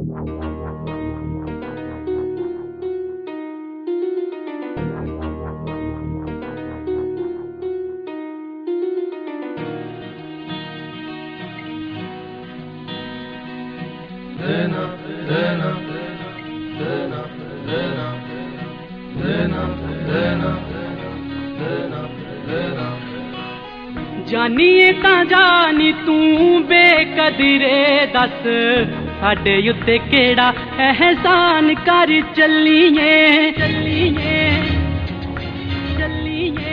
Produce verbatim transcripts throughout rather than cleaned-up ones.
जानिए तां जानी तू बेकदरे दस साडे उत्ते केड़ा एहसान कर चलिए चलिए चलिए।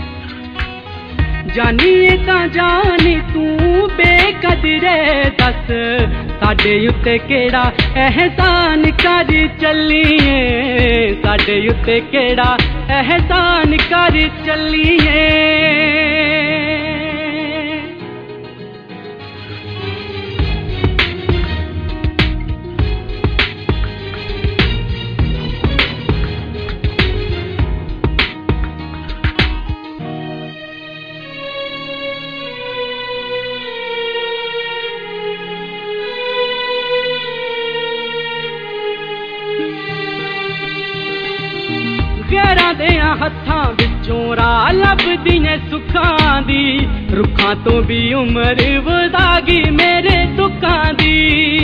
जानिए तां जानी तू बेकदरे दस साडे उत्ते केड़ा एहसान कर चलिए साडे उत्ते केड़ा एहसान कर चलिए। गैरां देयां हत्थां विचों राह लभदी ने सुखां दी रुखां तो भी उम्र वधा गई मेरे दुखां दी।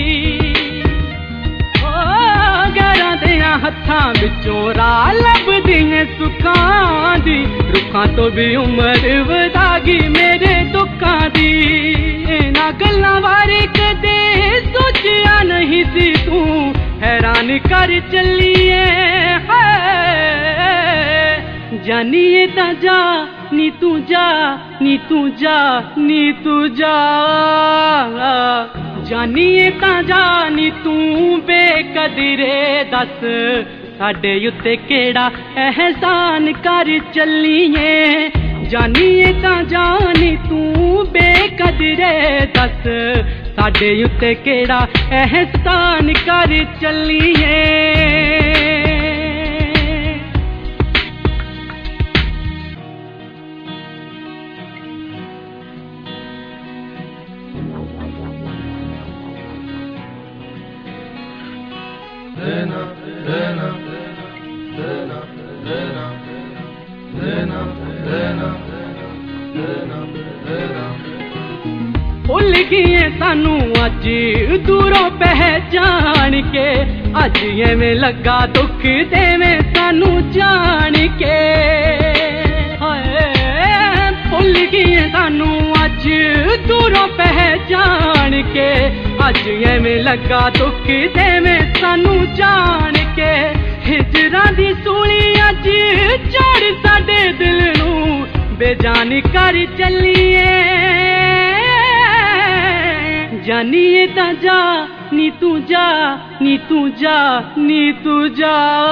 ओ गैरां देयां हत्थां विचों राह लभदी ने सुखां दी रुखां तो भी उम्र वधा गई मेरे दुखां दी। इन्हां गल्लां बारे कदे सोचिया नहीं सी तू हैरान कर चलिए। जानिए तां जा नी तू जा नी तू जा नी तू जा। जानिए तां जा नी तू बेकदरे दस साडे उत्ते केड़ा एहसान कर चलिए। जानिए तां जा नी तू बेकदरे दस साडे उत्ते केड़ा एहसान कर चलिए। भुल गए सानू अज दूरों पहचान के अज एवें लगा दुख देवे सानू जान के। भुल गए सानू अज दूरों पहचान के अज एवें लगा दुख देवे सानू जान के। हिजरां दी सूली अज चढ़ साडे दिल नू बेजान कर चलिए। जानिए तां जा नी तू जा नी तू जा नी तू जा।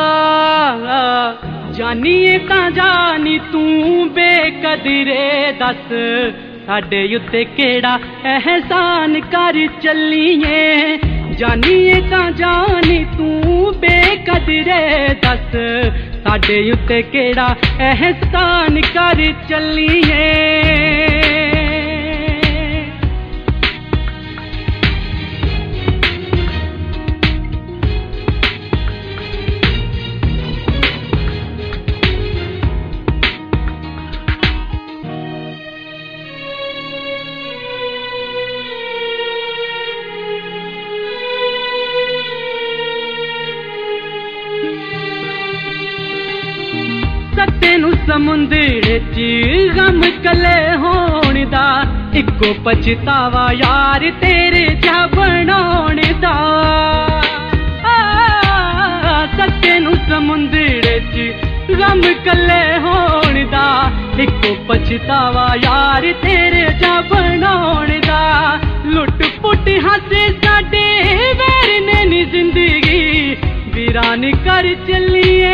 जानिए तां जा नी तू बेकदरे दस साडे उत्ते केड़ा एहसान कर चलिए। जानिए तां जा नी तू बेकदरे दस साडे उत्ते केड़ा एहसान कर चलिए। तेनू समुंदर च गम कले होने दा इको पछतावा यार तेरे जा बनाने दा। तेनू समुंदर च गम कले होने दा इको पछतावा यार तेरे जा बनाने दा। लुट पुट हासे साडे वैर ने नी जिंदगी वीरान कर चलिए।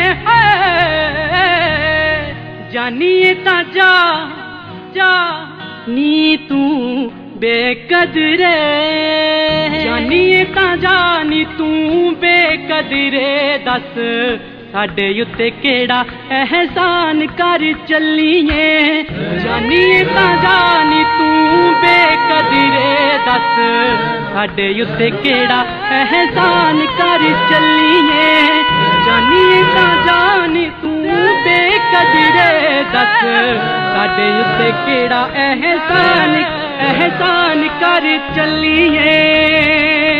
जानिए तां जा जा नी तू बेकदरे। जानिए तां जा नी तू बेकदरे दस साडे उत्ते केड़ा एहसान कर चलिए। जानिए तां जा नी तू बेकदरे दस साडे उत्ते केड़ा एहसान कर चलिए जानिए तां जानी तू बेकदरे दस साडे उत्ते केड़ा एहसान एहसान कर चलिए।